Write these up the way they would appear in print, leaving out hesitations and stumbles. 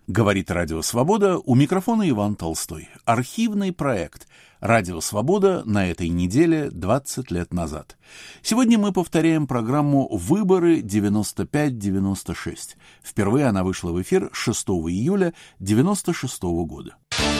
Говорит Радио Свобода, у микрофона Иван Толстой. Архивный проект «Радио Свобода» на этой неделе 20 лет назад. Сегодня мы повторяем программу «Выборы 95-96». Впервые она вышла в эфир 6 июля 96 года.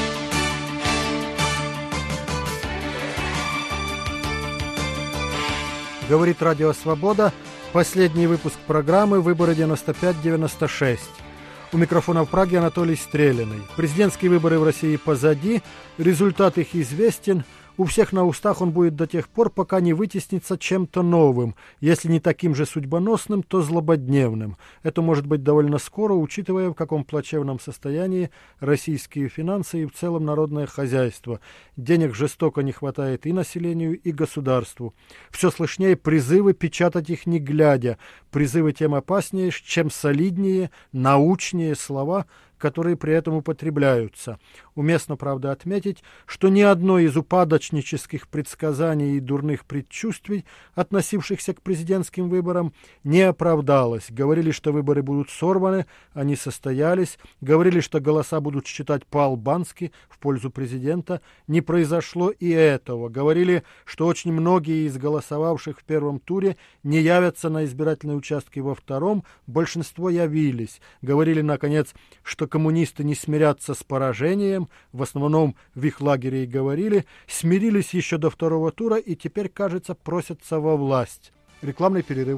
Говорит Радио Свобода, последний выпуск программы «Выборы 95-96». У микрофона в Праге Анатолий Стреляный. Президентские выборы в России позади, результат их известен. У всех на устах он будет до тех пор, пока не вытеснится чем-то новым, если не таким же судьбоносным, то злободневным. Это может быть довольно скоро, учитывая, в каком плачевном состоянии российские финансы и в целом народное хозяйство. Денег жестоко не хватает и населению, и государству. Все слышнее призывы печатать их не глядя. Призывы тем опаснее, чем солиднее, научнее слова, которые при этом употребляются. Уместно, правда, отметить, что ни одно из упадочнических предсказаний и дурных предчувствий, относившихся к президентским выборам, не оправдалось. Говорили, что выборы будут сорваны, они состоялись. Говорили, что голоса будут считать по-албански в пользу президента. Не произошло и этого. Говорили, что очень многие из голосовавших в первом туре не явятся на избирательные участки во втором. Большинство явились. Говорили, наконец, что коммунисты не смирятся с поражением, в основном в их лагере и говорили, смирились еще до второго тура и теперь, кажется, просятся во власть. Рекламный перерыв.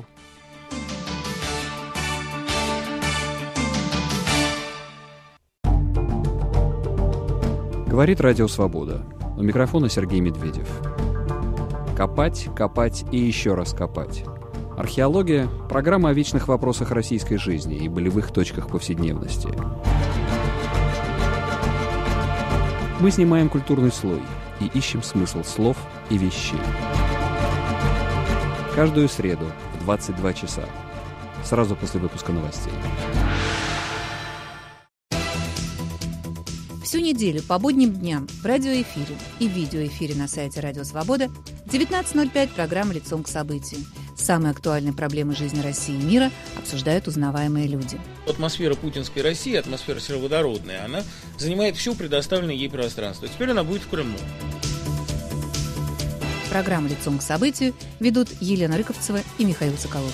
Говорит Радио Свобода. У микрофона Сергей Медведев. Копать, копать и еще раз копать. Археология – программа о вечных вопросах российской жизни и болевых точках повседневности. Мы снимаем культурный слой и ищем смысл слов и вещей. Каждую среду в 22 часа. Сразу после выпуска новостей. Всю неделю по будним дням в радиоэфире и видеоэфире на сайте Радио Свобода в 19:05 программа «Лицом к событию». Самые актуальные проблемы жизни России и мира обсуждают узнаваемые люди. Атмосфера путинской России, атмосфера сероводородная, она занимает все предоставленное ей пространство. Теперь она будет в Крыму. Программу «Лицом к событию» ведут Елена Рыковцева и Михаил Соколов.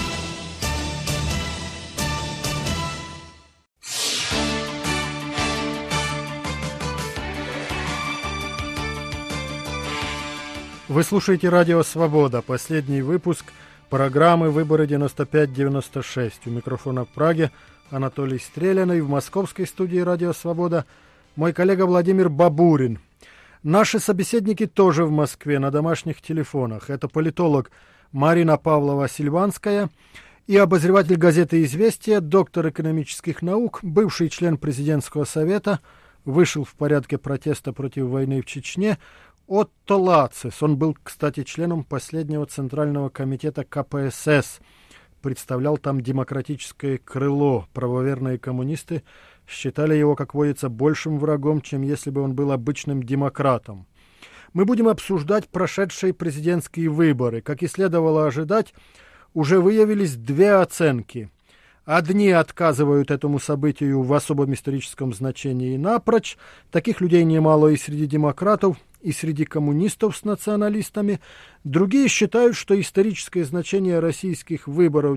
Вы слушаете Радио Свобода, последний выпуск программы «Выборы 95-96». У микрофона в Праге Анатолий Стреляный, в московской студии Радио Свобода мой коллега Владимир Бабурин. Наши собеседники тоже в Москве на домашних телефонах. Это политолог Марина Павлова-Сильванская и обозреватель газеты «Известия», доктор экономических наук, бывший член президентского совета, вышел в порядке протеста против войны в Чечне, Отто Лацис. Он был, кстати, членом последнего Центрального комитета КПСС. Представлял там демократическое крыло. Правоверные коммунисты считали его, как водится, большим врагом, чем если бы он был обычным демократом. Мы будем обсуждать прошедшие президентские выборы. Как и следовало ожидать, уже выявились две оценки. Одни отказывают этому событию в особом историческом значении напрочь. Таких людей немало и среди демократов, и среди коммунистов с националистами. Другие считают, что историческое значение российских выборов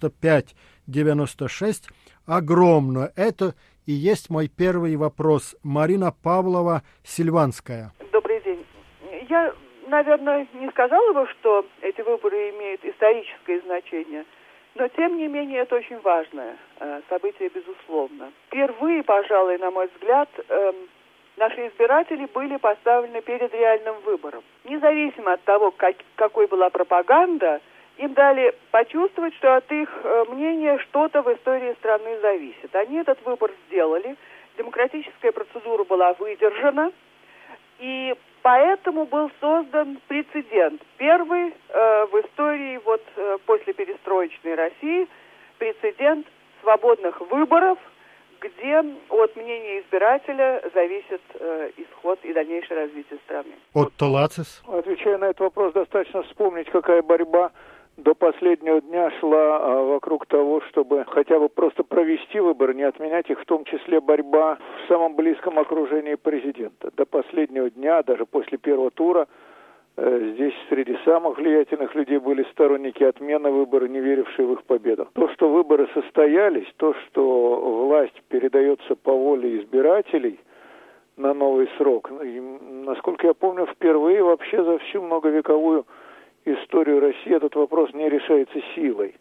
95-96 огромно. Это и есть мой первый вопрос. Марина Павлова-Сильванская. Добрый день. Я, наверное, не сказала бы, что эти выборы имеют историческое значение. Но, тем не менее, это очень важное событие, безусловно. Впервые, пожалуй, на мой взгляд, наши избиратели были поставлены перед реальным выбором. Независимо от того, какой была пропаганда, им дали почувствовать, что от их мнения что-то в истории страны зависит. Они этот выбор сделали, демократическая процедура была выдержана, и поэтому был создан прецедент. Первый в истории после перестроечной России прецедент свободных выборов, где от мнения избирателя зависит исход и дальнейшее развитие страны. Отто Лацис. Отвечая на этот вопрос, достаточно вспомнить, какая борьба до последнего дня шла вокруг того, чтобы хотя бы просто провести выборы, не отменять их, в том числе борьба в самом близком окружении президента. До последнего дня, даже после первого тура, здесь среди самых влиятельных людей были сторонники отмены выборов, не верившие в их победу. То, что выборы состоялись, то, что власть передается по воле избирателей на новый срок, и, насколько я помню, впервые вообще за всю многовековую историю России этот вопрос не решается силой.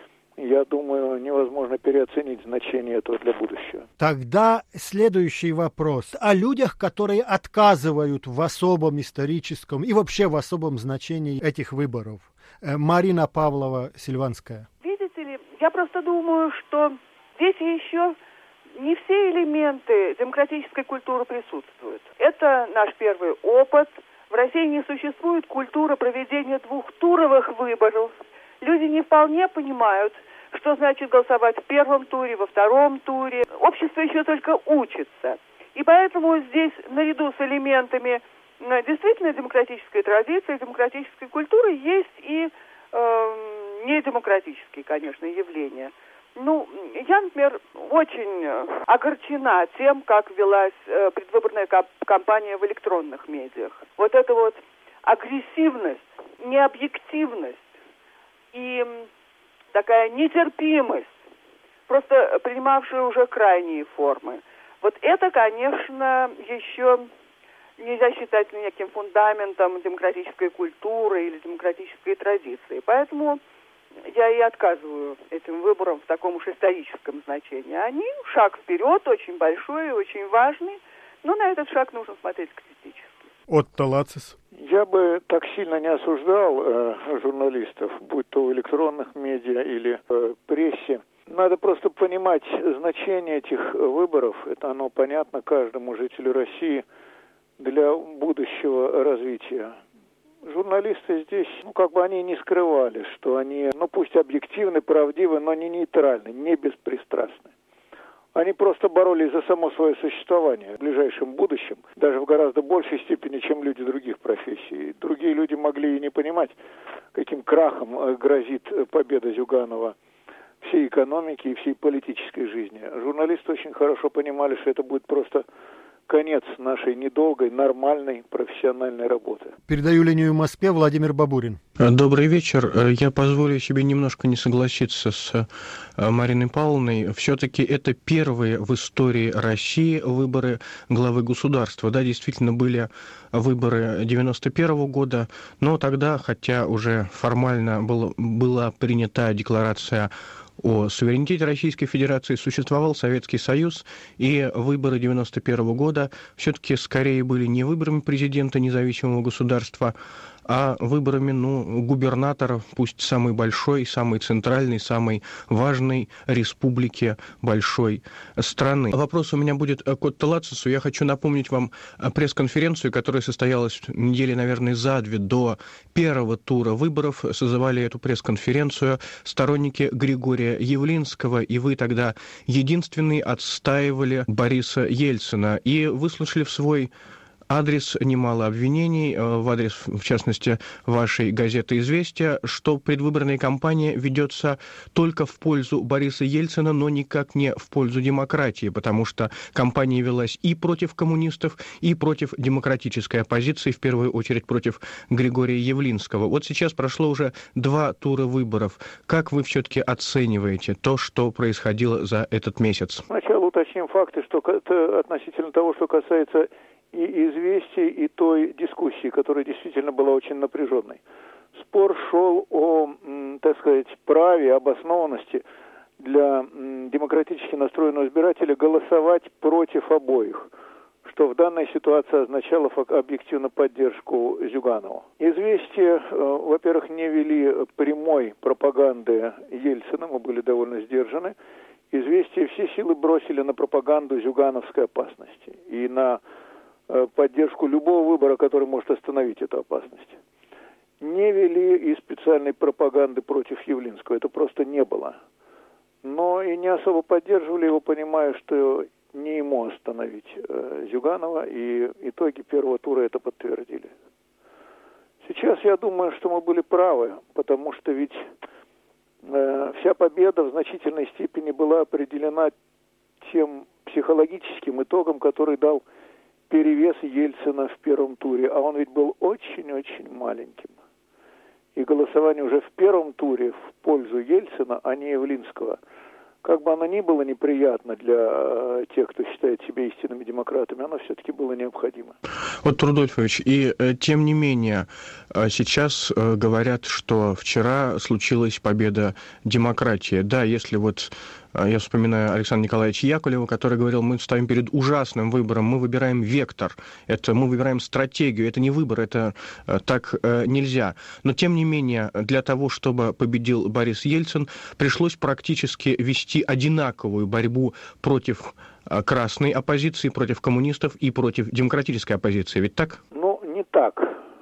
Я думаю, невозможно переоценить значение этого для будущего. Тогда следующий вопрос. О людях, которые отказывают в особом историческом и вообще в особом значении этих выборов. Марина Павлова-Сильванская. Видите ли, я просто думаю, что здесь еще не все элементы демократической культуры присутствуют. Это наш первый опыт. В России не существует культуры проведения двухтуровых выборов. Люди не вполне понимают, что значит голосовать в первом туре, во втором туре. Общество еще только учится. И поэтому здесь, наряду с элементами действительно демократической традиции, демократической культуры, есть и недемократические, конечно, явления. Я, например, очень огорчена тем, как велась предвыборная кампания в электронных медиах. Вот эта вот агрессивность, необъективность и такая нетерпимость, просто принимавшая уже крайние формы. Вот это, конечно, еще нельзя считать неким фундаментом демократической культуры или демократической традиции. Поэтому я и отказываю этим выборам в таком уж историческом значении. Они шаг вперед, очень большой и очень важный, но на этот шаг нужно смотреть критически. Отто Лацис. Я бы так сильно не осуждал журналистов, будь то в электронных медиа или в прессе. Надо просто понимать значение этих выборов. Это оно понятно каждому жителю России для будущего развития. Журналисты здесь, они не скрывали, что они, пусть объективны, правдивы, но не нейтральны, не беспристрастны. Они просто боролись за само свое существование в ближайшем будущем, даже в гораздо большей степени, чем люди других профессий. Другие люди могли и не понимать, каким крахом грозит победа Зюганова всей экономики и всей политической жизни. Журналисты очень хорошо понимали, что это будет просто конец нашей недолгой, нормальной, профессиональной работы. Передаю линию в Москве. Владимир Бабурин. Добрый вечер. Я позволю себе немножко не согласиться с Мариной Павловной. Все-таки это первые в истории России выборы главы государства. Да, действительно были выборы 91 года, но тогда, хотя уже формально была принята декларация о суверенитете Российской Федерации, существовал Советский Союз, и выборы 91 года все-таки скорее были не выборами президента независимого государства, а выборами, губернатора, пусть самой большой, самой центральной, самой важной республики большой страны. Вопрос у меня будет к Отто Лацису. Я хочу напомнить вам пресс-конференцию, которая состоялась недели, наверное, за две до первого тура выборов. Созывали эту пресс-конференцию сторонники Григория Явлинского, и вы тогда единственный отстаивали Бориса Ельцина. И выслушали в свой адрес немало обвинений, в адрес, в частности, вашей газеты «Известия», что предвыборная кампания ведется только в пользу Бориса Ельцина, но никак не в пользу демократии, потому что кампания велась и против коммунистов, и против демократической оппозиции, в первую очередь против Григория Явлинского. Вот сейчас прошло уже 2 тура выборов. Как вы все-таки оцениваете то, что происходило за этот месяц? Сначала уточним факты, что это относительно того, что касается и известий, и той дискуссии, которая действительно была очень напряженной. Спор шел о, праве, обоснованности для демократически настроенного избирателя голосовать против обоих, что в данной ситуации означало объективно поддержку Зюганову. Известия, во-первых, не вели прямой пропаганды Ельцина, мы были довольно сдержаны. Известия все силы бросили на пропаганду зюгановской опасности и на поддержку любого выбора, который может остановить эту опасность. Не вели и специальной пропаганды против Явлинского, это просто не было. Но и не особо поддерживали его, понимая, что не ему остановить Зюганова, и итоги первого тура это подтвердили. Сейчас я думаю, что мы были правы, потому что ведь вся победа в значительной степени была определена тем психологическим итогом, который дал перевес Ельцина в первом туре. А он ведь был очень-очень маленьким. И голосование уже в первом туре в пользу Ельцина, а не Явлинского, как бы оно ни было неприятно для тех, кто считает себя истинными демократами, оно все-таки было необходимо. Вот, Рудольфович, и тем не менее, сейчас говорят, что вчера случилась победа демократии. Да, если вот я вспоминаю Александра Николаевича Яковлева, который говорил, мы ставим перед ужасным выбором, мы выбираем вектор, мы выбираем стратегию, это не выбор, это так нельзя. Но, тем не менее, для того, чтобы победил Борис Ельцин, пришлось практически вести одинаковую борьбу против красной оппозиции, против коммунистов и против демократической оппозиции. Ведь так? Ну, не так.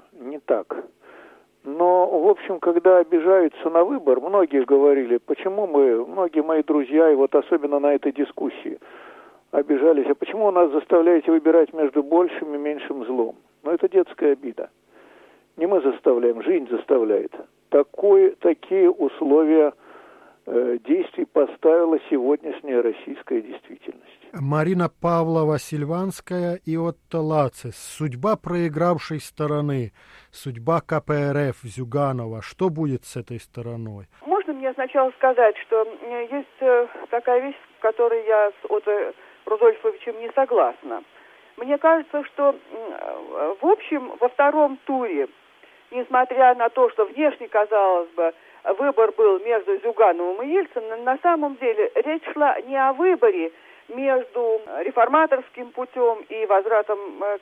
Но, в общем, когда обижаются на выбор, многие говорили, многие мои друзья, и вот особенно на этой дискуссии, обижались, а почему нас заставляете выбирать между большим и меньшим злом? Ну, это детская обида. Не мы заставляем, жизнь заставляет. Такие условия действий поставила сегодняшняя российская действительность. Марина Павлова-Сильванская и Отто Лацис. Судьба проигравшей стороны, судьба КПРФ Зюганова. Что будет с этой стороной? Можно мне сначала сказать, что есть такая вещь, в которой я с Отто Рудольфовичем не согласна. Мне кажется, что, в общем, во втором туре, несмотря на то, что внешне, казалось бы, выбор был между Зюгановым и Ельциным, на самом деле речь шла не о выборе между реформаторским путем и возвратом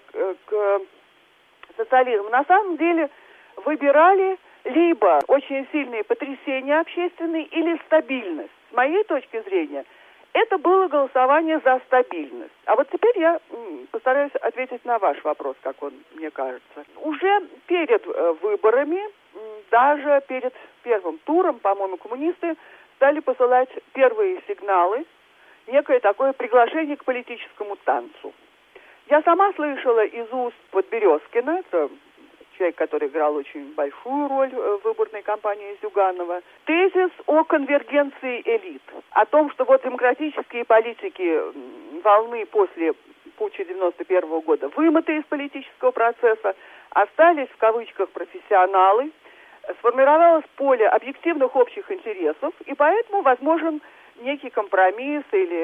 к социализму. На самом деле выбирали либо очень сильные потрясения общественные или стабильность. С моей точки зрения, это было голосование за стабильность. А вот теперь я постараюсь ответить на ваш вопрос, как он мне кажется. Уже перед выборами, даже перед первым туром, по-моему, коммунисты стали посылать первые сигналы, некое такое приглашение к политическому танцу. Я сама слышала из уст Подберезкина, это человек, который играл очень большую роль в выборной кампании Зюганова, тезис о конвергенции элит, о том, что вот демократические политики волны после путча 91 года вымыты из политического процесса, остались в кавычках профессионалы, сформировалось поле объективных общих интересов, и поэтому возможен некий компромисс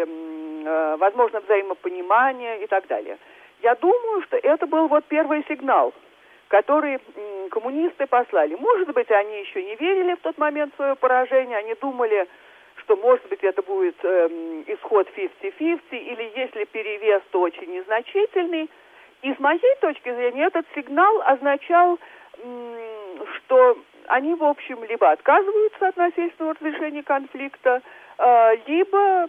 или, возможно, взаимопонимание и так далее. Я думаю, что это был вот первый сигнал, который коммунисты послали. Может быть, они еще не верили в тот момент в свое поражение, они думали, что, может быть, это будет исход 50-50, или если перевес, то очень незначительный. И с моей точки зрения этот сигнал означал, что они, в общем, либо отказываются от насильственного разрешения конфликта, либо,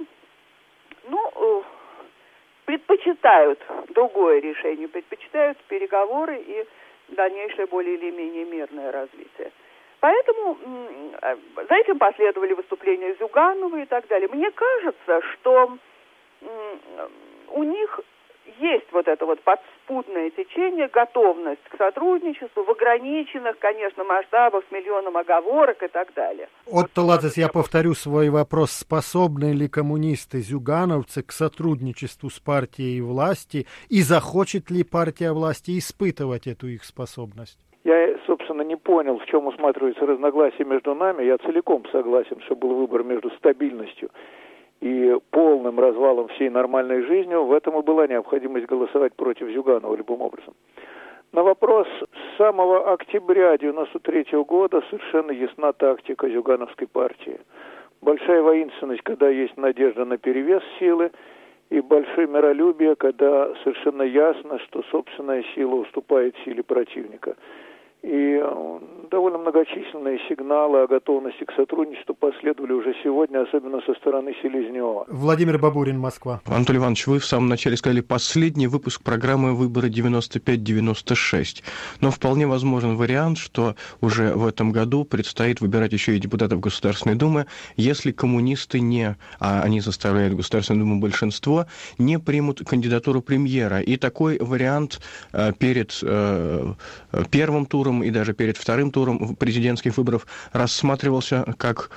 предпочитают другое решение, предпочитают переговоры и дальнейшее более или менее мирное развитие. Поэтому за этим последовали выступления Зюганова и так далее. Мне кажется, что у них есть вот это вот подспудное течение, готовность к сотрудничеству в ограниченных, конечно, масштабах, с миллионом оговорок и так далее. Отто Лацис, я повторю свой вопрос. Способны ли коммунисты-зюгановцы к сотрудничеству с партией власти и захочет ли партия власти испытывать эту их способность? Я, собственно, не понял, в чем усматривается разногласие между нами. Я целиком согласен, что был выбор между стабильностью и полным развалом всей нормальной жизни. В этом и была необходимость голосовать против Зюганова любым образом. На вопрос, с самого октября 1993 года совершенно ясна тактика зюгановской партии. Большая воинственность, когда есть надежда на перевес силы, и большое миролюбие, когда совершенно ясно, что собственная сила уступает силе противника. И довольно многочисленные сигналы о готовности к сотрудничеству последовали уже сегодня, особенно со стороны Селезнева. Владимир Бабурин, Москва. Анатолий Иванович, вы в самом начале сказали последний выпуск программы «Выборы 95-96». Но вполне возможен вариант, что уже в этом году предстоит выбирать еще и депутатов Государственной Думы, если коммунисты а они составляют в Государственную Думу большинство, не примут кандидатуру премьера. И такой вариант перед первым туром туром и даже перед вторым туром президентских выборов рассматривался как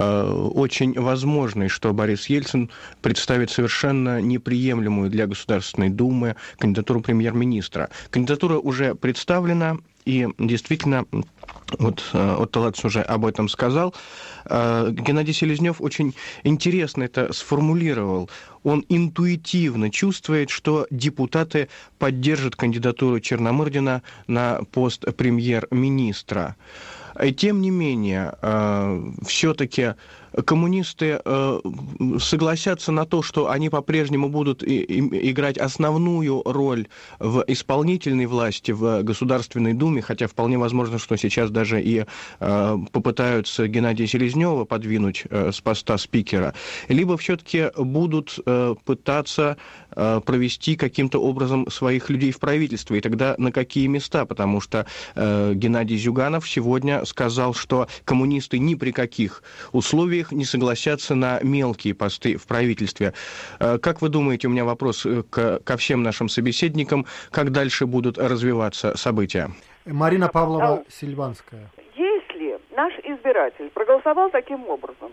очень возможный, что Борис Ельцин представит совершенно неприемлемую для Государственной Думы кандидатуру премьер-министра. Кандидатура уже представлена, и действительно, вот Талац уже об этом сказал, Геннадий Селезнев очень интересно это сформулировал. Он интуитивно чувствует, что депутаты поддержат кандидатуру Черномырдина на пост премьер-министра. Тем не менее, все-таки коммунисты согласятся на то, что они по-прежнему будут играть основную роль в исполнительной власти, в Государственной Думе, хотя вполне возможно, что сейчас даже и попытаются Геннадия Селезнева подвинуть с поста спикера, либо все-таки будут пытаться провести каким-то образом своих людей в правительстве, и тогда на какие места, потому что Геннадий Зюганов сегодня сказал, что коммунисты ни при каких условиях не согласятся на мелкие посты в правительстве. Как вы думаете, у меня вопрос ко всем нашим собеседникам, как дальше будут развиваться события? Марина Павлова, Сильванская. Если наш избиратель проголосовал таким образом,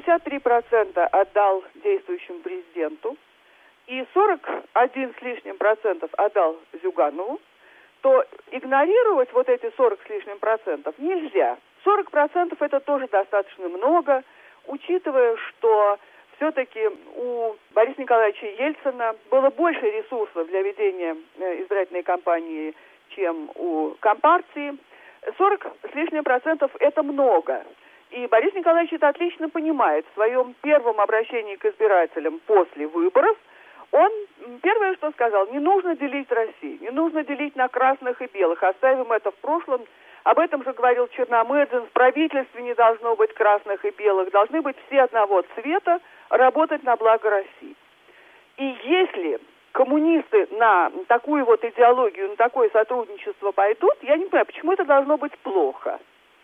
53% отдал действующему президенту и 41 с лишним процентов отдал Зюганову, то игнорировать вот эти 40 с лишним процентов нельзя. 40% это тоже достаточно много, учитывая, что все-таки у Бориса Николаевича Ельцина было больше ресурсов для ведения избирательной кампании, чем у Компартии. 40 с лишним процентов это много. И Борис Николаевич это отлично понимает. В своем первом обращении к избирателям после выборов он первое, что сказал: не нужно делить Россию, не нужно делить на красных и белых, оставим это в прошлом. Об этом же говорил Черномырдин, в правительстве не должно быть красных и белых, должны быть все одного цвета, работать на благо России. И если коммунисты на такую вот идеологию, на такое сотрудничество пойдут, я не понимаю, почему это должно быть плохо.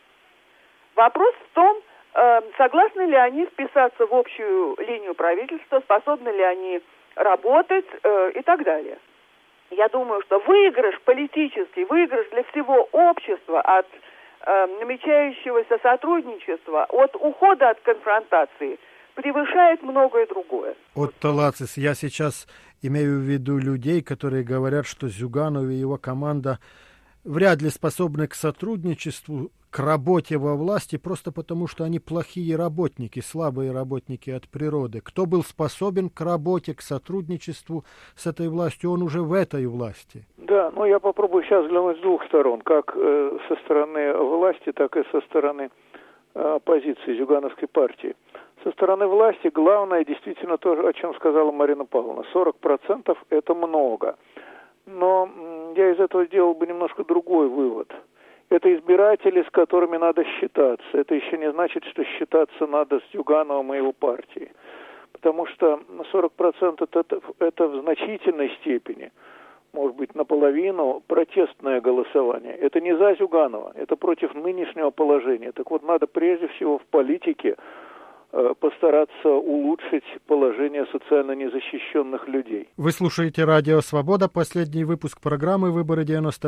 Вопрос в том, согласны ли они вписаться в общую линию правительства, способны ли они работать и так далее. Я думаю, что выигрыш политический, выигрыш для всего общества от намечающегося сотрудничества, от ухода от конфронтации превышает многое другое. От Талацис, я сейчас имею в виду людей, которые говорят, что Зюганов и его команда вряд ли способны к сотрудничеству, к работе во власти, просто потому, что они плохие работники, слабые работники от природы. Кто был способен к работе, к сотрудничеству с этой властью, он уже в этой власти. Да, но я попробую сейчас взглянуть с двух сторон, как со стороны власти, так и со стороны оппозиции Зюгановской партии. Со стороны власти главное действительно то, о чем сказала Марина Павловна. 40% это много. Но я из этого сделал бы немножко другой вывод. Это избиратели, с которыми надо считаться. Это еще не значит, что считаться надо с Зюгановым и его партией. Потому что 40% это в значительной степени, может быть, наполовину протестное голосование. Это не за Зюганова, это против нынешнего положения. Так вот, надо прежде всего в политике постараться улучшить положение социально незащищенных людей. Вы слушаете «Радио Свобода», последний выпуск программы «Выборы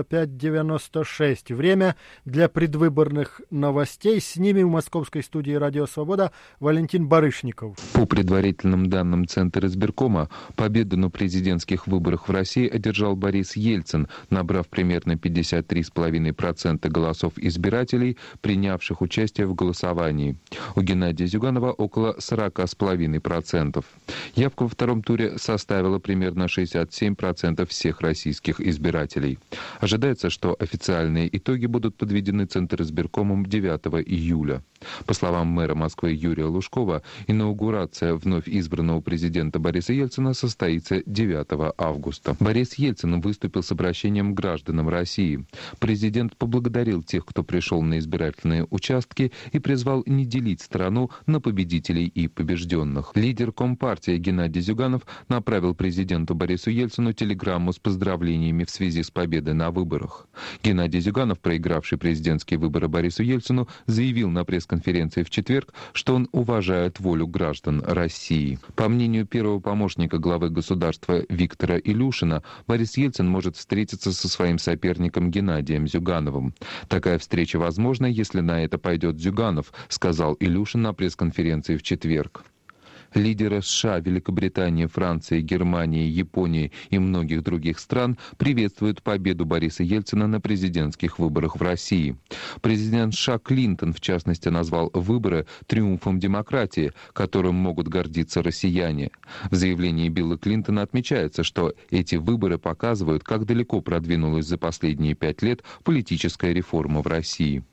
95-96». Время для предвыборных новостей. С ними в московской студии «Радио Свобода» Валентин Барышников. По предварительным данным Центра избиркома, победу на президентских выборах в России одержал Борис Ельцин, набрав примерно 53,5% голосов избирателей, принявших участие в голосовании. У Геннадия Зюганова около 40,5%. Явка во втором туре составила примерно 67% всех российских избирателей. Ожидается, что официальные итоги будут подведены Центризбиркомом 9 июля. По словам мэра Москвы Юрия Лужкова, инаугурация вновь избранного президента Бориса Ельцина состоится 9 августа. Борис Ельцин выступил с обращением к гражданам России. Президент поблагодарил тех, кто пришел на избирательные участки, и призвал не делить страну на победителей победителей и побежденных. Лидер Компартии Геннадий Зюганов направил президенту Борису Ельцину телеграмму с поздравлениями в связи с победой на выборах. Геннадий Зюганов, проигравший президентские выборы Борису Ельцину, заявил на пресс-конференции в четверг, что он уважает волю граждан России. По мнению первого помощника главы государства Виктора Илюшина, Борис Ельцин может встретиться со своим соперником Геннадием Зюгановым. Такая встреча возможна, если на это пойдет Зюганов, сказал Илюшин на пресс-конференции в четверг. Лидеры США, Великобритании, Франции, Германии, Японии и многих других стран приветствуют победу Бориса Ельцина на президентских выборах в России. Президент США Клинтон, в частности, назвал выборы триумфом демократии, которым могут гордиться россияне. В заявлении Билла Клинтона отмечается, что эти выборы показывают, как далеко продвинулась за последние 5 лет политическая реформа в России.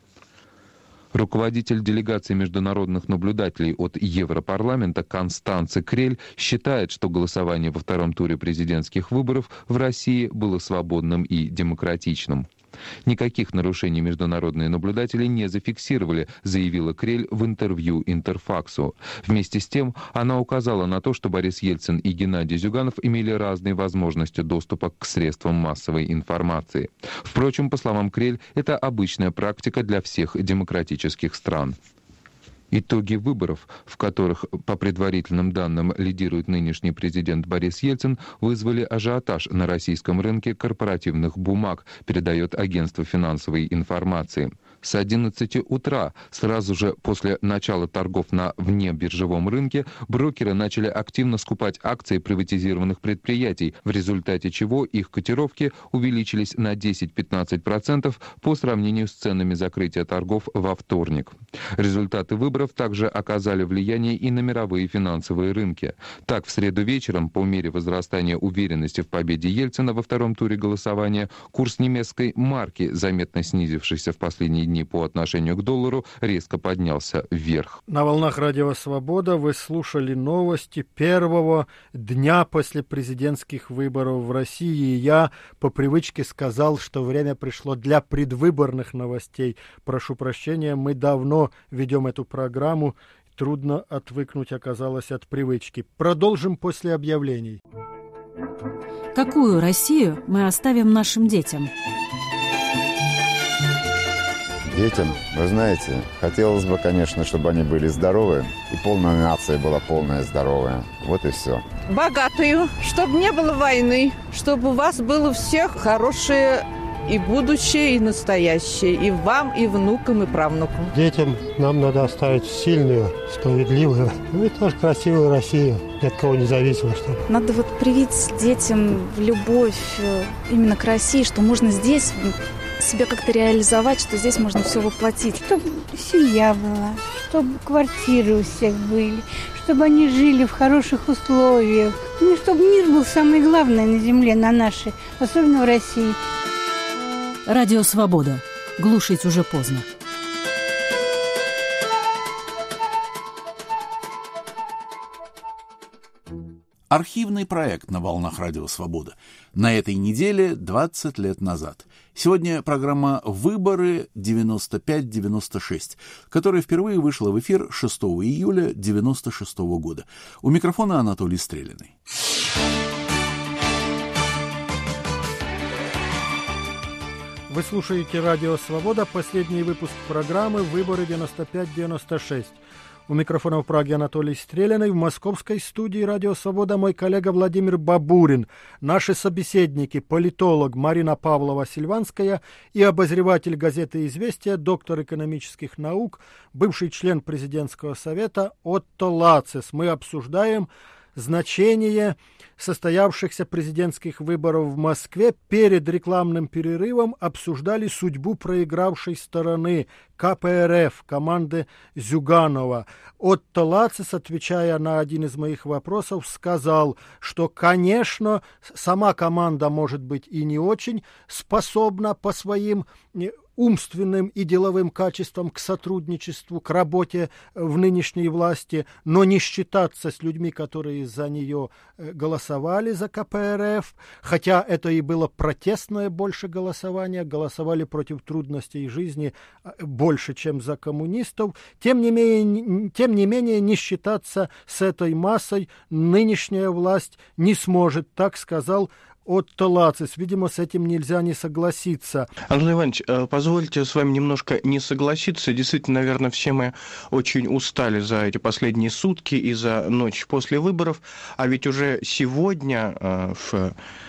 Руководитель делегации международных наблюдателей от Европарламента Констанце Крель считает, что голосование во втором туре президентских выборов в России было свободным и демократичным. Никаких нарушений международные наблюдатели не зафиксировали, заявила Крель в интервью Интерфаксу. Вместе с тем, она указала на то, что Борис Ельцин и Геннадий Зюганов имели разные возможности доступа к средствам массовой информации. Впрочем, по словам Крель, это обычная практика для всех демократических стран. Итоги выборов, в которых, по предварительным данным, лидирует нынешний президент Борис Ельцин, вызвали ажиотаж на российском рынке корпоративных бумаг, передает агентство финансовой информации. С 11 утра, сразу же после начала торгов на внебиржевом рынке, брокеры начали активно скупать акции приватизированных предприятий, в результате чего их котировки увеличились на 10-15% по сравнению с ценами закрытия торгов во вторник. Результаты выборов также оказали влияние и на мировые финансовые рынки. Так, в среду вечером, по мере возрастания уверенности в победе Ельцина во втором туре голосования, курс немецкой марки, заметно снизившийся в последние дни по отношению к доллару, резко поднялся вверх. На волнах Радио Свобода вы слушали новости первого дня после президентских выборов в России. Я по привычке сказал, что время пришло для предвыборных новостей. Прошу прощения, мы давно ведем эту программу. Трудно отвыкнуть оказалось от привычки. Продолжим после объявлений. Какую Россию мы оставим нашим детям? Детям, вы знаете, хотелось бы, конечно, чтобы они были здоровы, и полная нация была полная здоровая. Вот и все. Богатую, чтобы не было войны, чтобы у вас было у всех хорошее и будущее, и настоящее, и вам, и внукам, и правнукам. Детям нам надо оставить сильную, справедливую, и тоже красивую Россию, ни от кого не зависимо. Чтобы. Надо вот привить детям любовь именно к России, что можно здесь себя как-то реализовать, что здесь можно все воплотить. Чтобы семья была, чтобы квартиры у всех были, чтобы они жили в хороших условиях. Ну, чтобы мир был самое главное на земле, на нашей, особенно в России. Радио Свобода. Глушить уже поздно. Архивный проект на волнах Радио Свобода. На этой неделе 20 лет назад. Сегодня программа «Выборы 95-96», которая впервые вышла в эфир 6 июля 1996 года. У микрофона Анатолий Стрелянный. Вы слушаете Радио Свобода, последний выпуск программы «Выборы 95-96». У микрофона в Праге Анатолий Стрелянный, в московской студии «Радио Свобода» мой коллега Владимир Бабурин. Наши собеседники – политолог Марина Павлова-Сильванская и обозреватель газеты «Известия», доктор экономических наук, бывший член президентского совета Отто Лацис. Мы обсуждаем значение состоявшихся президентских выборов в Москве. Перед рекламным перерывом обсуждали судьбу проигравшей стороны КПРФ, команды Зюганова. Отто Лацис, отвечая на один из моих вопросов, сказал, что, конечно, сама команда может быть и не очень способна по своим умственным и деловым качествам, к сотрудничеству, к работе в нынешней власти, но не считаться с людьми, которые за нее голосовали, за КПРФ, хотя это и было протестное больше голосование, голосовали против трудностей жизни больше, чем за коммунистов. Тем не менее, не считаться с этой массой нынешняя власть не сможет, так сказал Отто Лацис. Видимо, с этим нельзя не согласиться. Анатолий Иванович, позвольте с вами немножко не согласиться. Действительно, наверное, все мы очень устали за эти последние сутки и за ночь после выборов. А ведь уже сегодня, в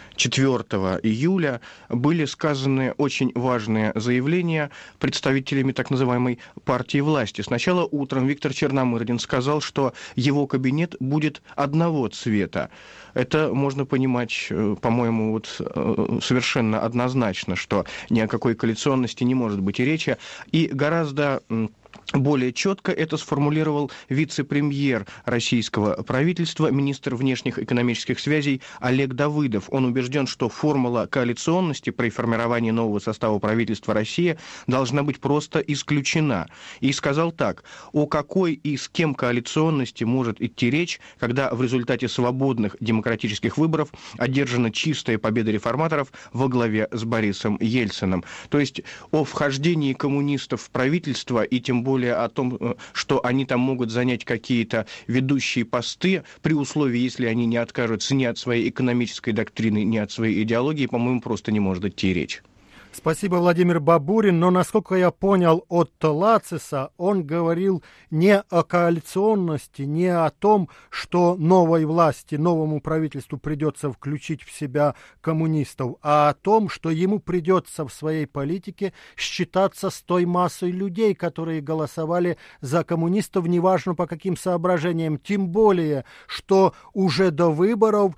4 июля, были сказаны очень важные заявления представителями так называемой партии власти. Сначала утром Виктор Черномырдин сказал, что его кабинет будет одного цвета. Это можно понимать, по-моему, вот совершенно однозначно, что ни о какой коалиционности не может быть и речи. И гораздо более четко это сформулировал вице-премьер российского правительства, министр внешних экономических связей Олег Давыдов. Он убежден, что формула коалиционности при формировании нового состава правительства России должна быть просто исключена. И сказал так: о какой и с кем коалиционности может идти речь, когда в результате свободных демократических выборов одержана чистая победа реформаторов во главе с Борисом Ельциным. То есть о вхождении коммунистов в правительство и тем более о том, что они там могут занять какие-то ведущие посты, при условии, если они не откажутся ни от своей экономической доктрины, ни от своей идеологии, по-моему, просто не может идти речь. Спасибо, Владимир Бабурин, но, насколько я понял Отто Лациса, он говорил не о коалиционности, не о том, что новой власти, новому правительству придется включить в себя коммунистов, а о том, что ему придется в своей политике считаться с той массой людей, которые голосовали за коммунистов, неважно по каким соображениям, тем более, что уже до выборов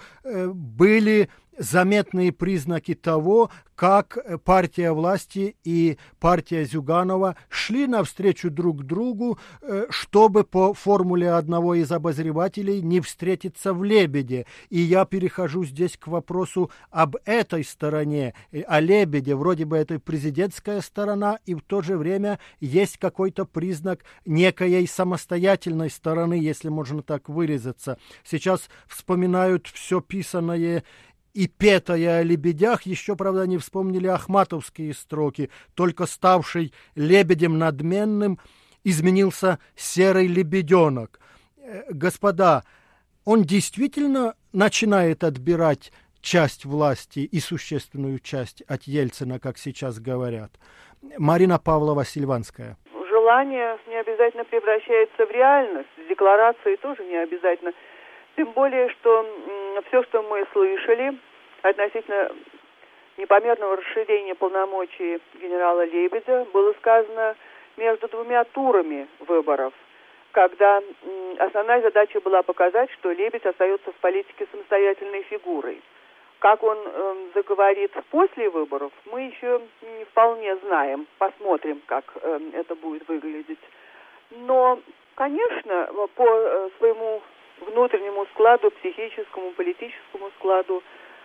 были заметные признаки того, как партия власти и партия Зюганова шли навстречу друг другу, чтобы по формуле одного из обозревателей не встретиться в «Лебеде». И я перехожу здесь к вопросу об этой стороне, о «Лебеде». Вроде бы это президентская сторона, и в то же время есть какой-то признак некой самостоятельной стороны, если можно так выразиться. Сейчас вспоминают все писанное и петая о лебедях, еще, правда, не вспомнили ахматовские строки. Только ставший лебедем надменным изменился серый лебеденок. Господа, он действительно начинает отбирать часть власти и существенную часть от Ельцина, как сейчас говорят. Марина Павлова-Сильванская. Желание не обязательно превращается в реальность, декларации тоже не обязательно. Тем более, что все, что мы слышали относительно непомерного расширения полномочий генерала Лебедя, было сказано между двумя турами выборов, когда основная задача была показать, что Лебедь остается в политике самостоятельной фигурой. Как он заговорит после выборов, мы еще не вполне знаем. Посмотрим, как это будет выглядеть. Но, конечно, по своему внутреннему складу, психическому, политическому складу,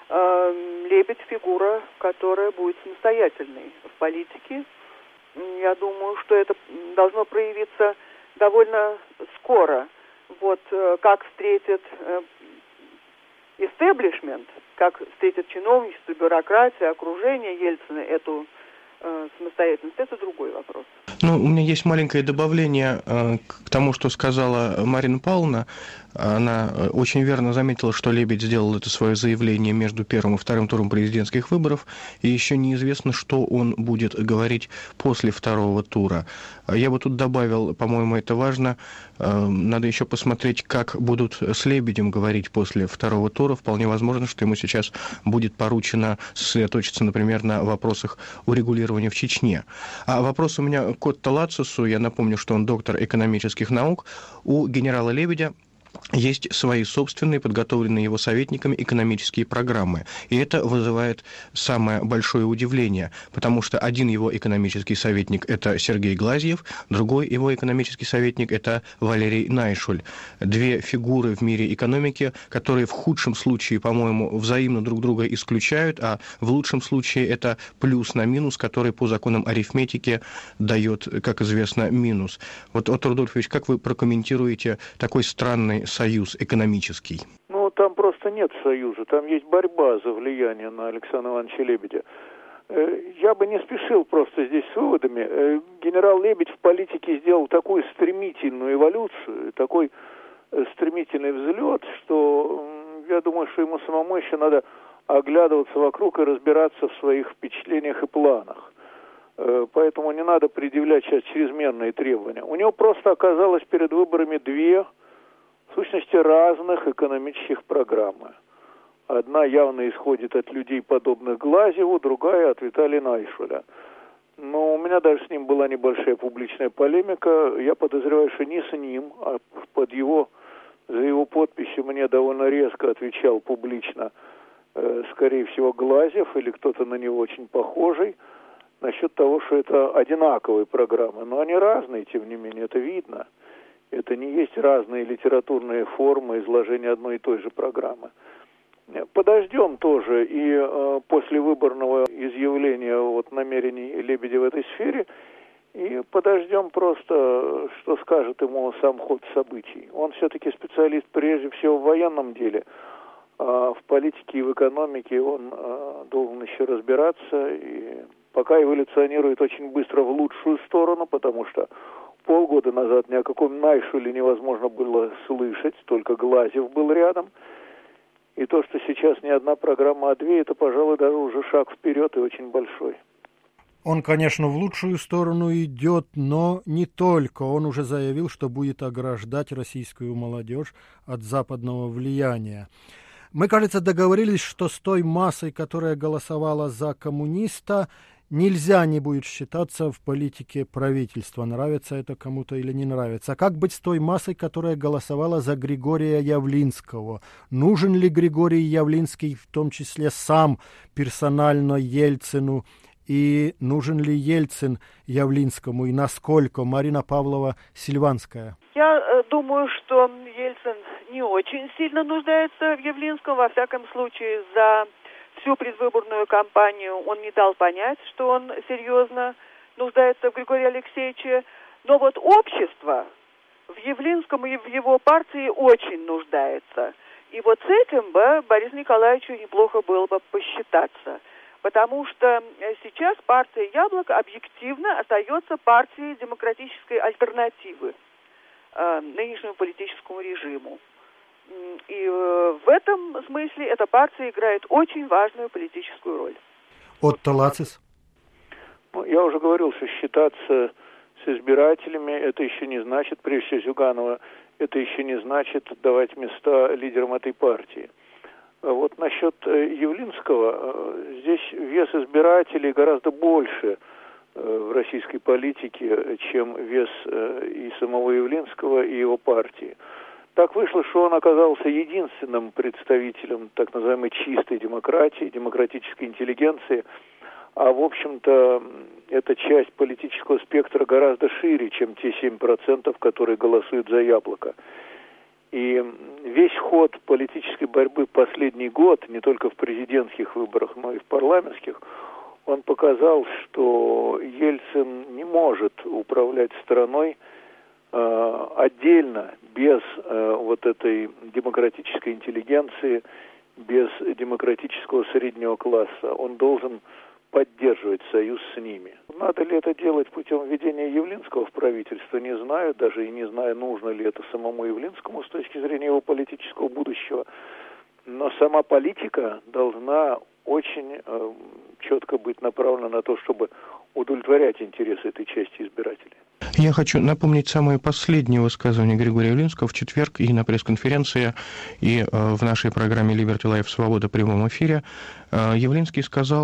Лебедь фигура, которая будет самостоятельной в политике. Я думаю, что это должно проявиться довольно скоро. Вот как встретит истеблишмент, как встретит чиновничество, бюрократия, окружение Ельцина эту самостоятельность, это другой вопрос. Ну, у меня есть маленькое добавление к тому, что сказала Марина Павловна. Она очень верно заметила, что Лебедь сделал это свое заявление между первым и вторым туром президентских выборов, и еще неизвестно, что он будет говорить после второго тура. Я бы тут добавил, по-моему, это важно, надо еще посмотреть, как будут с Лебедем говорить после второго тура. Вполне возможно, что ему сейчас будет поручено сосредоточиться, например, на вопросах урегулирования в Чечне. А вопрос у меня к Отто Лацису. Я напомню, что он доктор экономических наук. У генерала Лебедя есть свои собственные, подготовленные его советниками, экономические программы. И это вызывает самое большое удивление, потому что один его экономический советник – это Сергей Глазьев, другой его экономический советник – это Валерий Найшуль. Две фигуры в мире экономики, которые в худшем случае, по-моему, взаимно друг друга исключают, а в лучшем случае это плюс на минус, который по законам арифметики дает, как известно, минус. Вот, Отто Рудольфович, как вы прокомментируете такой странный союз экономический? Ну, там просто нет союза, там есть борьба за влияние на Александра Ивановича Лебедя. Я бы не спешил просто здесь с выводами. Генерал Лебедь в политике сделал такую стремительную эволюцию, такой стремительный взлет, что я думаю, что ему самому еще надо оглядываться вокруг и разбираться в своих впечатлениях и планах. Поэтому не надо предъявлять сейчас чрезмерные требования. У него просто оказалось перед выборами две, в сущности, разных экономических программы. Одна явно исходит от людей, подобных Глазьеву, другая от Виталия Найшуля. Но у меня даже с ним была небольшая публичная полемика. Я подозреваю, что не с ним, а за его подписью мне довольно резко отвечал публично, скорее всего, Глазьев или кто-то на него очень похожий, насчет того, что это одинаковые программы. Но они разные, тем не менее, это видно. Это не есть разные литературные формы изложения одной и той же программы. Подождем тоже и после выборного изъявления намерений Лебедя в этой сфере, и подождем просто, что скажет ему сам ход событий. Он все-таки специалист прежде всего в военном деле, а в политике и в экономике он должен еще разбираться, и пока эволюционирует очень быстро в лучшую сторону, потому что полгода назад ни о каком Найшуле невозможно было слышать, только Глазьев был рядом. И то, что сейчас не одна программа, а две, это, пожалуй, даже уже шаг вперед и очень большой. Он, конечно, в лучшую сторону идет, но не только. Он уже заявил, что будет ограждать российскую молодежь от западного влияния. Мы, кажется, договорились, что с той массой, которая голосовала за коммуниста, нельзя не будет считаться в политике правительства, нравится это кому-то или не нравится. А как быть с той массой, которая голосовала за Григория Явлинского? Нужен ли Григорий Явлинский, в том числе сам персонально Ельцину? И нужен ли Ельцин Явлинскому? И насколько? Марина Павлова-Сильванская. Я думаю, что Ельцин не очень сильно нуждается в Явлинском. Во всяком случае, за всю предвыборную кампанию он не дал понять, что он серьезно нуждается в Григории Алексеевиче. Но вот общество в Явлинском и в его партии очень нуждается. И вот с этим бы Борису Николаевичу неплохо было бы посчитаться. Потому что сейчас партия «Яблоко» объективно остается партией демократической альтернативы нынешнему политическому режиму. И в этом смысле эта партия играет очень важную политическую роль. Отто Лацис? Я уже говорил, что считаться с избирателями, это еще не значит, прежде всего Зюганова, это еще не значит давать места лидерам этой партии. Вот насчет Явлинского, здесь вес избирателей гораздо больше в российской политике, чем вес и самого Явлинского, и его партии. Так вышло, что он оказался единственным представителем так называемой чистой демократии, демократической интеллигенции, а в общем-то эта часть политического спектра гораздо шире, чем те 7%, которые голосуют за «Яблоко». И весь ход политической борьбы последний год, не только в президентских выборах, но и в парламентских, он показал, что Ельцин не может управлять страной отдельно, без вот этой демократической интеллигенции, без демократического среднего класса. Он должен поддерживать союз с ними. Надо ли это делать путем введения Явлинского в правительство, не знаю, даже и не знаю, нужно ли это самому Явлинскому с точки зрения его политического будущего. Но сама политика должна очень четко быть направлена на то, чтобы удовлетворять интересы этой части избирателей. Я хочу напомнить самое последнее высказывание Григория Явлинского в четверг и на пресс-конференции, и в нашей программе «Liberty Life. Свобода» в прямом эфире. Явлинский сказал, что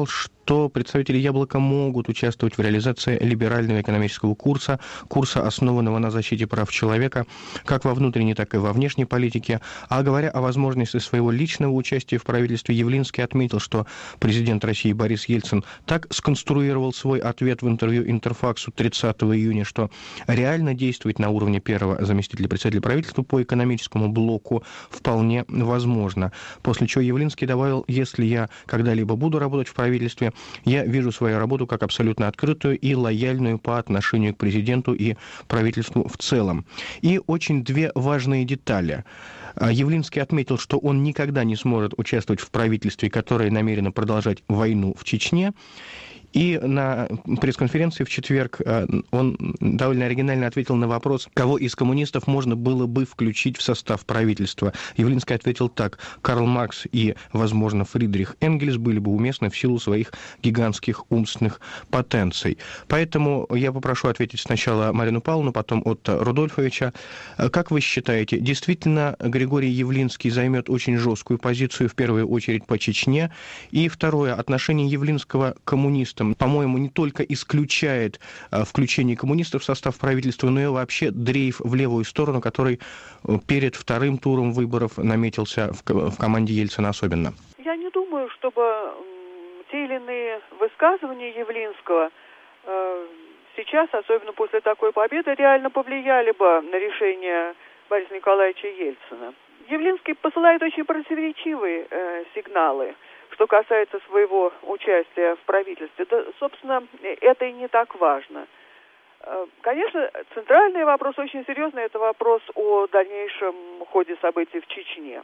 что представители «Яблока» могут участвовать в реализации либерального экономического курса, основанного на защите прав человека, как во внутренней, так и во внешней политике. А говоря о возможности своего личного участия в правительстве, Явлинский отметил, что президент России Борис Ельцин так сконструировал свой ответ в интервью «Интерфаксу» 30 июня, что реально действовать на уровне первого заместителя председателя правительства по экономическому блоку вполне возможно. После чего Явлинский добавил: если я когда-либо буду работать в правительстве, я вижу свою работу как абсолютно открытую и лояльную по отношению к президенту и правительству в целом. И очень две важные детали. Явлинский отметил, что он никогда не сможет участвовать в правительстве, которое намерено продолжать войну в Чечне. И на пресс-конференции в четверг он довольно оригинально ответил на вопрос, кого из коммунистов можно было бы включить в состав правительства. Явлинский ответил так: Карл Маркс и, возможно, Фридрих Энгельс были бы уместны в силу своих гигантских умственных потенций. Поэтому я попрошу ответить сначала Марину Павловну, потом Отто Рудольфовича. Как вы считаете, действительно Григорий Явлинский займет очень жесткую позицию, в первую очередь по Чечне? И второе, отношение Явлинского к коммунистам, по-моему, не только исключает включение коммунистов в состав правительства, но и вообще дрейф в левую сторону, который перед вторым туром выборов наметился в команде Ельцина особенно. Я не думаю, чтобы те или иные высказывания Явлинского сейчас, особенно после такой победы, реально повлияли бы на решение Бориса Николаевича Ельцина. Явлинский посылает очень противоречивые сигналы, что касается своего участия в правительстве. Да, собственно, это и не так важно. Конечно, центральный вопрос, очень серьезный, это вопрос о дальнейшем ходе событий в Чечне.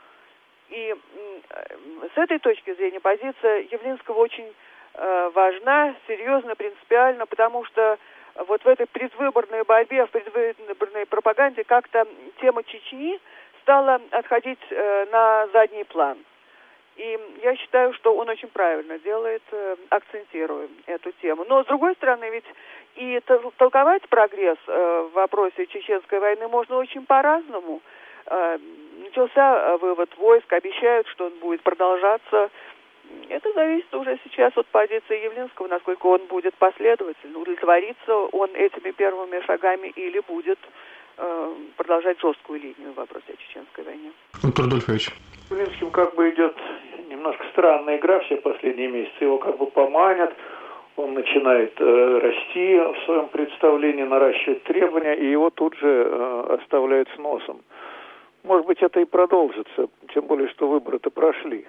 И с этой точки зрения позиция Явлинского очень важна, серьезна, принципиальна, потому что вот в этой предвыборной борьбе, в предвыборной пропаганде как-то тема Чечни стала отходить на задний план. И я считаю, что он очень правильно делает, акцентируя эту тему. Но, с другой стороны, ведь и толковать прогресс в вопросе Чеченской войны можно очень по-разному. Начался вывод войск, обещают, что он будет продолжаться. Это зависит уже сейчас от позиции Явлинского, насколько он будет последовательно, удовлетворится он этими первыми шагами или будет продолжать жесткую линию в вопросе о Чеченской войне. Антон Рудольфович. Явлинским как бы идет немножко странная игра все последние месяцы. Его как бы поманят, он начинает расти в своем представлении, наращивать требования, и его тут же оставляют с носом. Может быть, это и продолжится, тем более, что выборы-то прошли.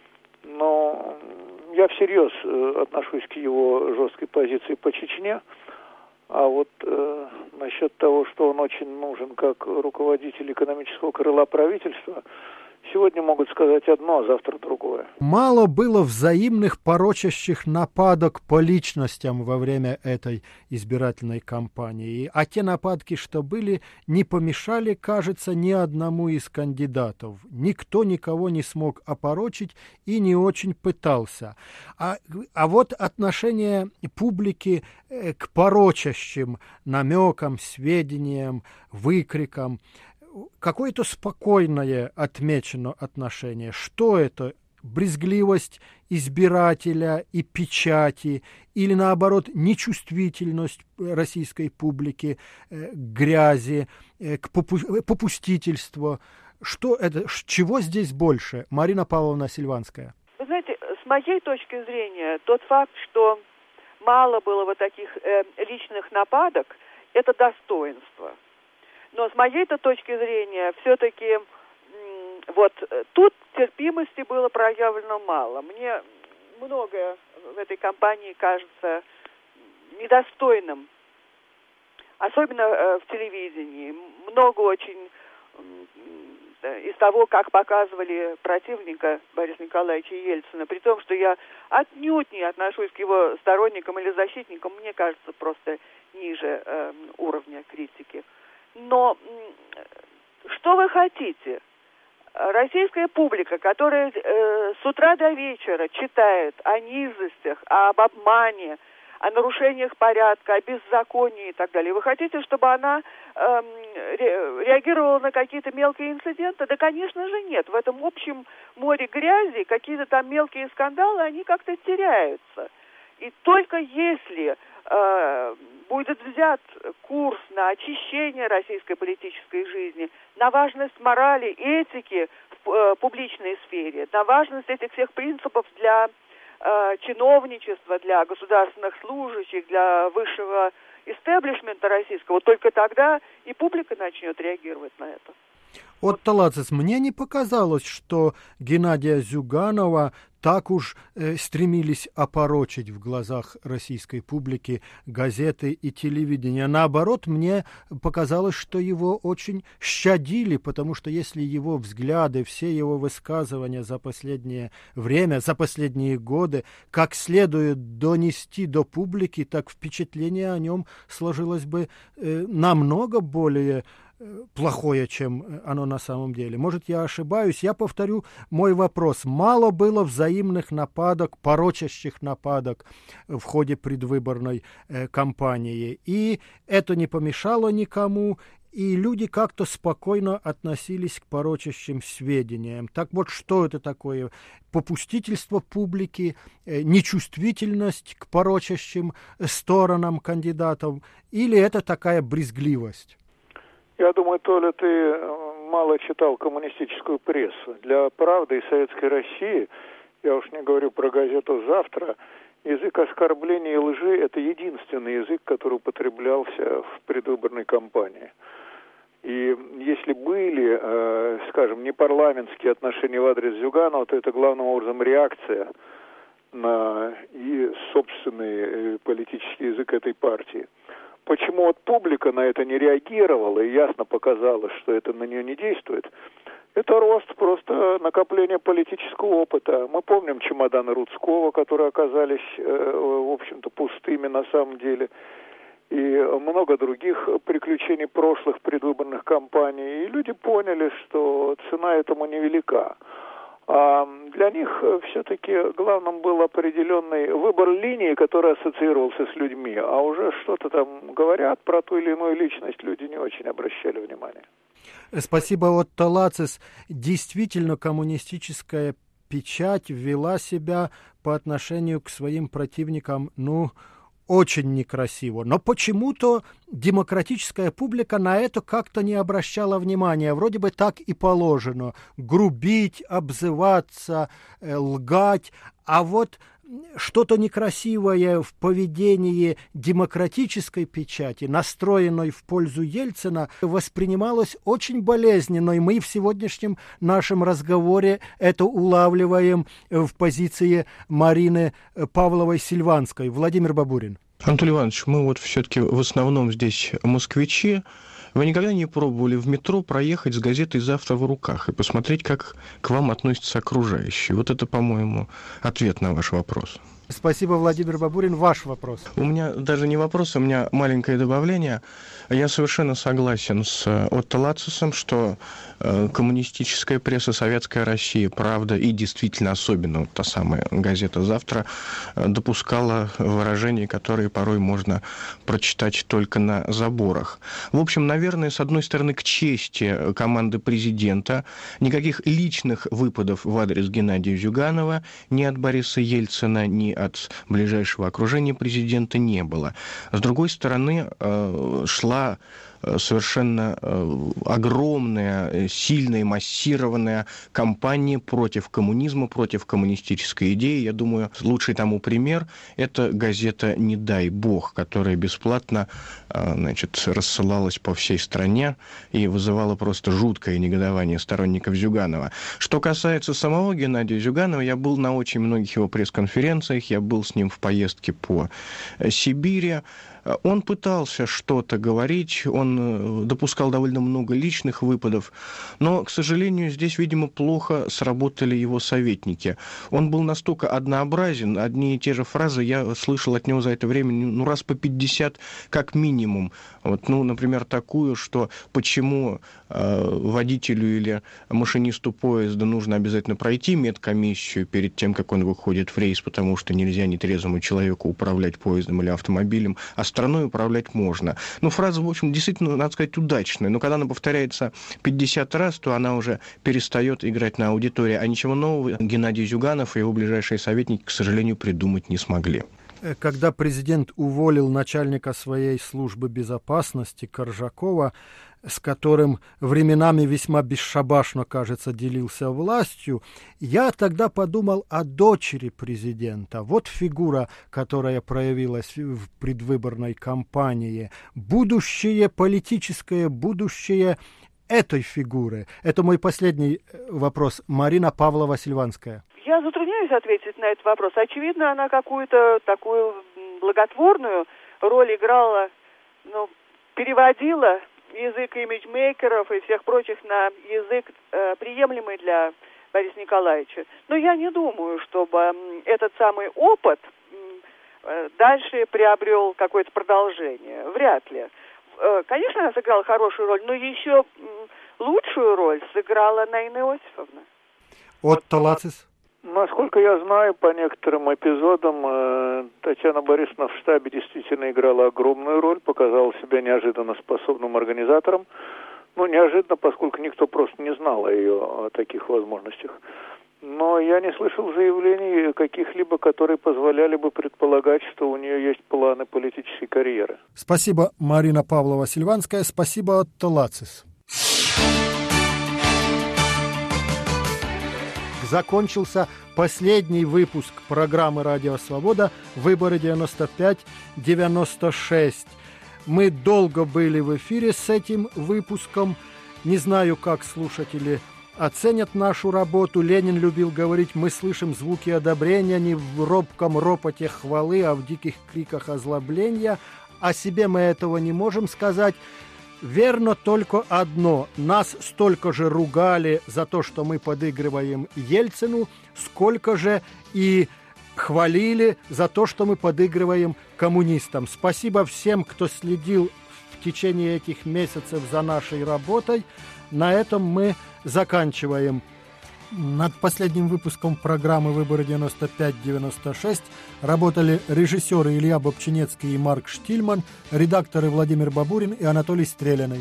Но я всерьез отношусь к его жесткой позиции по Чечне. А вот насчет того, что он очень нужен как руководитель экономического крыла правительства, сегодня могут сказать одно, а завтра другое. Мало было взаимных порочащих нападок по личностям во время этой избирательной кампании. А те нападки, что были, не помешали, кажется, ни одному из кандидатов. Никто никого не смог опорочить и не очень пытался. А вот отношение публики к порочащим намекам, сведениям, выкрикам, какое-то спокойное отмечено отношение. Что это? Брезгливость избирателя и печати или, наоборот, нечувствительность российской публики к грязи, к попустительству? Что это? Чего здесь больше? Марина Павловна Сильванская. Вы знаете, с моей точки зрения, тот факт, что мало было вот таких личных нападок, это достоинство. Но с моей-то точки зрения, все-таки вот тут терпимости было проявлено мало. Мне многое в этой кампании кажется недостойным, особенно в телевидении. Много очень из того, как показывали противника Бориса Николаевича Ельцина, при том, что я отнюдь не отношусь к его сторонникам или защитникам, мне кажется, просто ниже уровня критики. Но что вы хотите? Российская публика, которая с утра до вечера читает о низостях, об обмане, о нарушениях порядка, о беззаконии и так далее. Вы хотите, чтобы она реагировала на какие-то мелкие инциденты? Да, конечно же, нет. В этом общем море грязи какие-то там мелкие скандалы, они как-то теряются. И только если будет взят курс на очищение российской политической жизни, на важность морали, этики в публичной сфере, на важность этих всех принципов для чиновничества, для государственных служащих, для высшего истеблишмента российского, только тогда и публика начнет реагировать на это. Отто Лацис, мне не показалось, что Геннадия Зюганова так уж стремились опорочить в глазах российской публики газеты и телевидение. Наоборот, мне показалось, что его очень щадили, потому что если его взгляды, все его высказывания за последнее время, за последние годы, как следует донести до публики, так впечатление о нем сложилось бы намного более плохое, чем оно на самом деле. Может, я ошибаюсь. Я повторю мой вопрос. Мало было взаимных нападок, порочащих нападок в ходе предвыборной кампании. И это не помешало никому, и люди как-то спокойно относились к порочащим сведениям. Так вот, что это такое? Попустительство публики, нечувствительность к порочащим сторонам кандидатов, или это такая брезгливость? Я думаю, Толя, ты мало читал коммунистическую прессу. Для «Правды» и «Советской России», я уж не говорю про газету «Завтра», язык оскорбления и лжи – это единственный язык, который употреблялся в предвыборной кампании. И если были, скажем, непарламентские отношения в адрес Зюганова, то это главным образом реакция на и собственный политический язык этой партии. Почему вот публика на это не реагировала и ясно показала, что это на нее не действует, это рост просто накопления политического опыта. Мы помним чемоданы Рудского, которые оказались, в общем-то, пустыми на самом деле, и много других приключений прошлых предвыборных кампаний. И люди поняли, что цена этому невелика. А для них все-таки главным был определенный выбор линии, который ассоциировался с людьми. А уже что-то там говорят про ту или иную личность, люди не очень обращали внимания. Спасибо, Отто Лацис. Действительно, коммунистическая печать вела себя по отношению к своим противникам, очень некрасиво. Но почему-то демократическая публика на это как-то не обращала внимания. Вроде бы так и положено. Грубить, обзываться, лгать. А вот что-то некрасивое в поведении демократической печати, настроенной в пользу Ельцина, воспринималось очень болезненно. И мы в сегодняшнем нашем разговоре это улавливаем в позиции Марины Павловой-Сильванской. Владимир Бабурин. Анатолий Иванович, мы вот все-таки в основном здесь москвичи. Вы никогда не пробовали в метро проехать с газетой «Завтра» в руках и посмотреть, как к вам относятся окружающие? Вот это, по-моему, ответ на ваш вопрос. Спасибо, Владимир Бабурин. Ваш вопрос. У меня даже не вопрос, у меня маленькое добавление. Я совершенно согласен с Отто Лацисом, что коммунистическая пресса, советская Россия, «Правда» и действительно особенно вот та самая газета «Завтра» допускала выражения, которые порой можно прочитать только на заборах. В общем, наверное, с одной стороны, к чести команды президента, никаких личных выпадов в адрес Геннадия Зюганова ни от Бориса Ельцина, ни от ближайшего окружения президента не было. С другой стороны, шла совершенно огромная, сильная, массированная кампания против коммунизма, против коммунистической идеи. Я думаю, лучший тому пример – это газета «Не дай бог», которая бесплатно рассылалась по всей стране и вызывала просто жуткое негодование сторонников Зюганова. Что касается самого Геннадия Зюганова, я был на очень многих его пресс-конференциях, я был с ним в поездке по Сибири. Он пытался что-то говорить, он допускал довольно много личных выпадов, но, к сожалению, здесь, видимо, плохо сработали его советники. Он был настолько однообразен, одни и те же фразы я слышал от него за это время раз по 50 как минимум. Вот, например, такую, что почему водителю или машинисту поезда нужно обязательно пройти медкомиссию перед тем, как он выходит в рейс, потому что нельзя нетрезвому человеку управлять поездом или автомобилем, а страной управлять можно. Ну, фраза, в общем, действительно, надо сказать, удачная, но когда она повторяется 50 раз, то она уже перестает играть на аудитории, а ничего нового Геннадий Зюганов и его ближайшие советники, к сожалению, придумать не смогли. Когда президент уволил начальника своей службы безопасности Коржакова, с которым временами весьма бесшабашно, кажется, делился властью, я тогда подумал о дочери президента. Вот фигура, которая проявилась в предвыборной кампании. Будущее, политическое будущее этой фигуры. Это мой последний вопрос. Марина Павлова-Сильванская. Я затрудняюсь ответить на этот вопрос. Очевидно, она какую-то такую благотворную роль играла, переводила язык имиджмейкеров и всех прочих на язык, приемлемый для Бориса Николаевича. Но я не думаю, чтобы этот самый опыт дальше приобрел какое-то продолжение. Вряд ли. Конечно, она сыграла хорошую роль, но еще лучшую роль сыграла Наина Иосифовна. Отто Лацис. Насколько я знаю, по некоторым эпизодам Татьяна Борисовна в штабе действительно играла огромную роль, показала себя неожиданно способным организатором. Неожиданно, поскольку никто просто не знал о ее таких возможностях. Но я не слышал заявлений каких-либо, которые позволяли бы предполагать, что у нее есть планы политической карьеры. Спасибо, Марина Павлова-Сильванская. Спасибо, Отто Лацис. Закончился последний выпуск программы «Радио Свобода» «Выборы 95-96». Мы долго были в эфире с этим выпуском. Не знаю, как слушатели оценят нашу работу. Ленин любил говорить: мы слышим звуки одобрения не в робком ропоте хвалы, а в диких криках озлобления. О себе мы этого не можем сказать. Верно только одно: нас столько же ругали за то, что мы подыгрываем Ельцину, сколько же и хвалили за то, что мы подыгрываем коммунистам. Спасибо всем, кто следил в течение этих месяцев за нашей работой. На этом мы заканчиваем. Над последним выпуском программы «Выборы 95-96» работали режиссеры Илья Бобчинецкий и Марк Штильман, редакторы Владимир Бабурин и Анатолий Стреляный.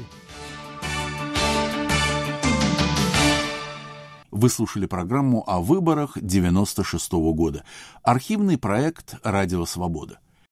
Вы слушали программу о выборах 96 года. Архивный проект «Радио Свобода».